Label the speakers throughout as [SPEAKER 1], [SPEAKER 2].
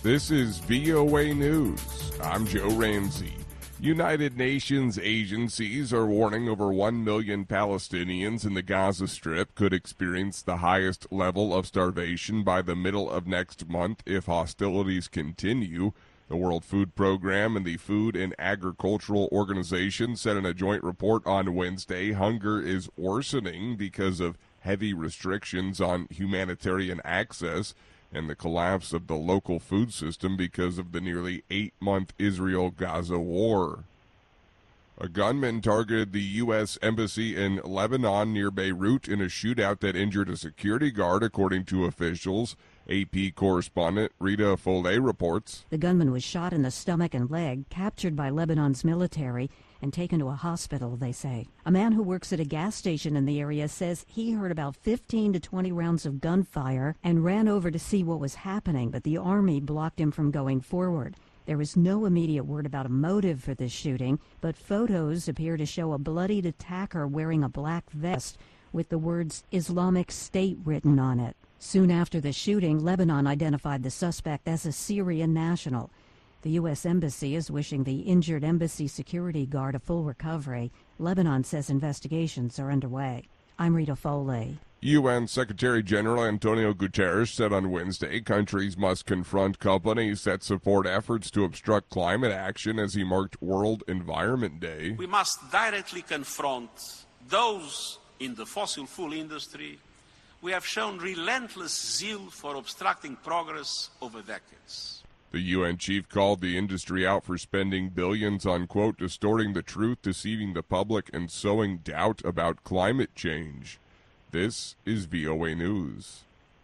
[SPEAKER 1] This is VOA News. I'm Joe Ramsey. United Nations agencies are warning over 1 million Palestinians in the Gaza Strip could experience the highest level of starvation by the middle of next month if hostilities continue. The World Food Program and the Food and Agricultural Organization said in a joint report on Wednesday hunger is worsening because of heavy restrictions on humanitarian access and the collapse of the local food system because of the nearly 8-month Israel-Gaza war. A gunman targeted the U.S. Embassy in Lebanon near Beirut in a shootout that injured a security guard, according to officials. AP correspondent Rita Foley reports.
[SPEAKER 2] The gunman was shot in the stomach and leg, captured by Lebanon's military, and taken to a hospital, they say. A man who works at a gas station in the area says he heard about 15 to 20 rounds of gunfire and ran over to see what was happening, but the army blocked him from going forward. There is no immediate word about a motive for this shooting, but photos appear to show a bloodied attacker wearing a black vest with the words Islamic State written on it. Soon after the shooting, Lebanon identified the suspect as a Syrian national. The U.S. Embassy is wishing the injured embassy security guard a full recovery. Lebanon says investigations are underway. I'm Rita Foley.
[SPEAKER 1] UN Secretary General Antonio Guterres said on Wednesday countries must confront companies that support efforts to obstruct climate action as he marked World Environment Day.
[SPEAKER 3] We must directly confront those in the fossil fuel industry who have shown relentless zeal for obstructing progress over decades.
[SPEAKER 1] The UN chief called the industry out for spending billions on, quote, distorting the truth, deceiving the public, and sowing doubt about climate change. This is VOA News.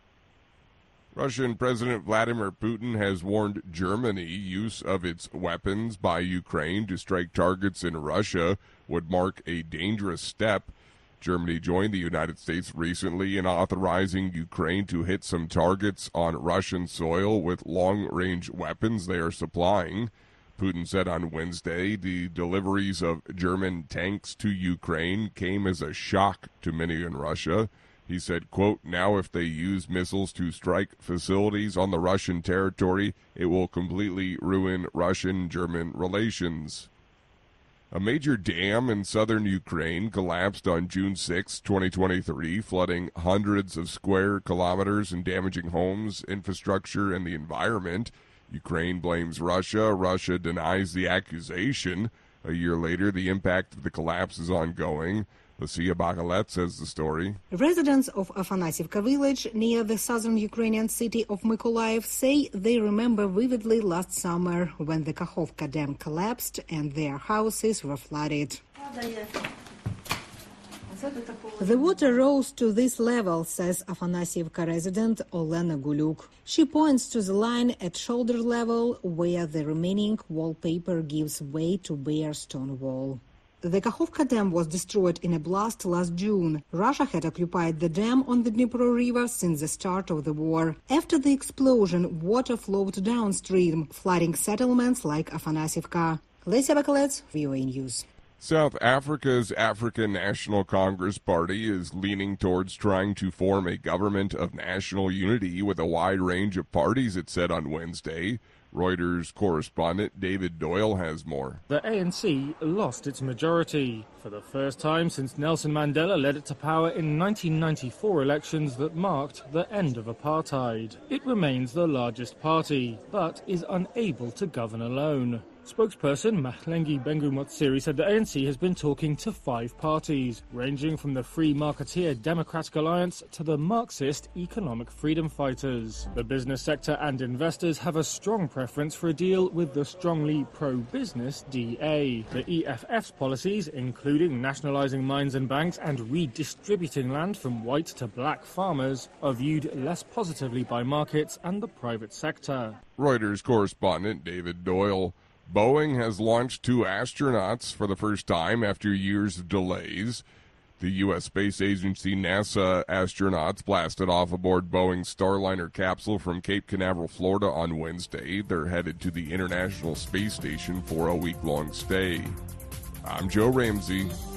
[SPEAKER 1] Russian President Vladimir Putin has warned Germany use of its weapons by Ukraine to strike targets in Russia would mark a dangerous step. Germany joined the United States recently in authorizing Ukraine to hit some targets on Russian soil with long-range weapons they are supplying. Putin said on Wednesday the deliveries of German tanks to Ukraine came as a shock to many in Russia. He said, quote, now if they use missiles to strike facilities on the Russian territory, it will completely ruin Russian-German relations. A major dam in southern Ukraine collapsed on June 6, 2023, flooding hundreds of square kilometers and damaging homes, infrastructure, and the environment. Ukraine blames Russia. Russia denies the accusation. A year later, the impact of the collapse is ongoing. Lucia Bakalet says the story.
[SPEAKER 4] Residents of Afanasivka village near the southern Ukrainian city of Mykolaiv say they remember vividly last summer when the Kakhovka Dam collapsed and their houses were flooded. The water rose to this level, says Afanasivka resident Olena Guluk. She points to the line at shoulder level where the remaining wallpaper gives way to bare stone wall. The Kakhovka Dam was destroyed in a blast last June. Russia had occupied the dam on the Dnipro River since the start of the war. After the explosion, water flowed downstream, flooding settlements like Afanasivka. Lesia Bakalets, VOA News.
[SPEAKER 1] South Africa's African National Congress Party is leaning towards trying to form a government of national unity with a wide range of parties, it said on Wednesday. Reuters correspondent David Doyle has more.
[SPEAKER 5] The ANC lost its majority for the first time since Nelson Mandela led it to power in 1994 elections that marked the end of apartheid. It remains the largest party, but is unable to govern alone. Spokesperson Mahlengi Bengu-Motsiri said the ANC has been talking to 5 parties, ranging from the Free Marketeer Democratic Alliance to the Marxist Economic Freedom Fighters. The business sector and investors have a strong preference for a deal with the strongly pro-business DA. The EFF's policies, including nationalising mines and banks and redistributing land from white to black farmers, are viewed less positively by markets and the private sector.
[SPEAKER 1] Reuters correspondent David Doyle. Boeing has launched 2 astronauts for the first time after years of delays. The U.S. space agency NASA astronauts blasted off aboard Boeing's Starliner capsule from Cape Canaveral, Florida on Wednesday. They're headed to the International Space Station for a week-long stay. I'm Joe Ramsey.